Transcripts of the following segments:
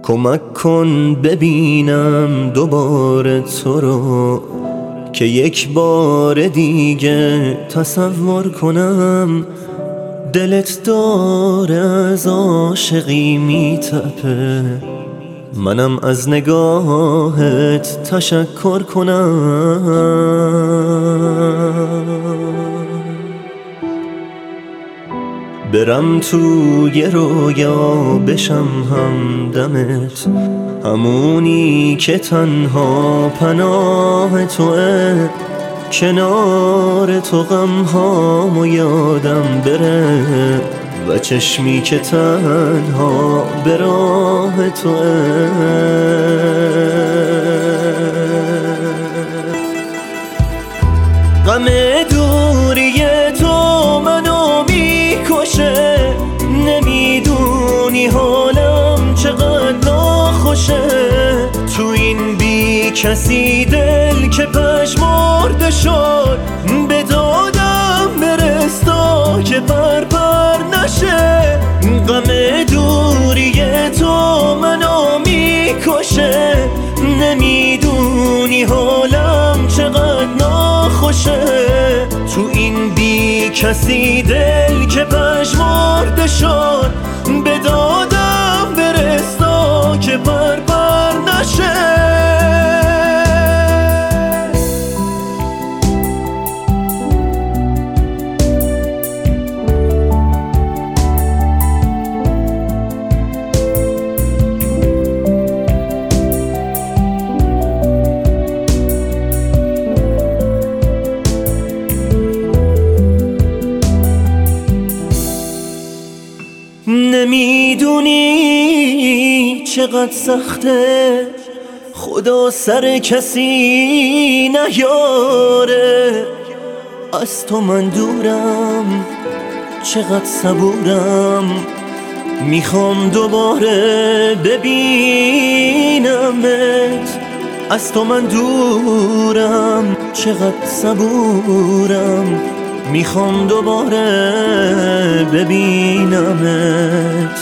کمک کن ببینم دوباره تو رو، که یک بار دیگه تصور کنم. دلت داره از عاشقی میتپه، منم از نگاهت تشکر کنم. برم توی رویا بشم همدمت، همونی که تنها پناه توه. کنار تو غمهامو یادم بره و چشمی که تنها به راه توه. غم دوری تو منو میکشه، نمیدونی حالم چقدر ناخوشه. تو این بی کسی دل که پژمرده شد، به دادم برستا که پر نشه. غم دوری تو منو میکشه، نمیدونی حالم چقدر ناخوشه. تو این بی کسی دل که پژمرده شد، به دادم برستا که پر نشه. نمیدونی چقدر سخته، خدا سر کسی نیاره. از تو من دورم، چقدر صبورم، میخوام دوباره ببینمت. از تو من دورم، چقدر صبورم، میخوام دوباره ببینمت.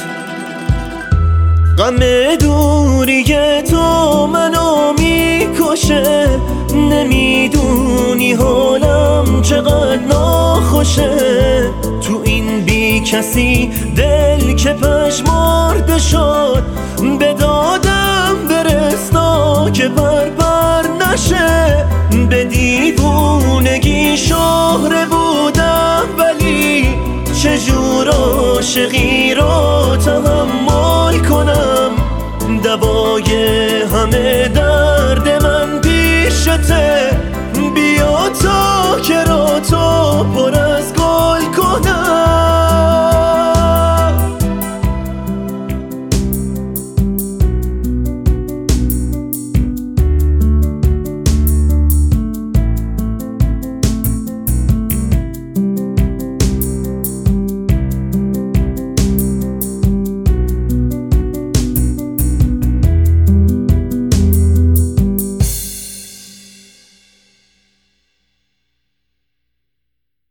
غم دوری تو منو میکشه، نمیدونی حالم چقدر ناخوشه. تو این بی کسی دل که پژمرده شد، به دادم برستا که پر نشه. به دیوونگی شهره بودم، ولی چجور عاشقی رو تحمل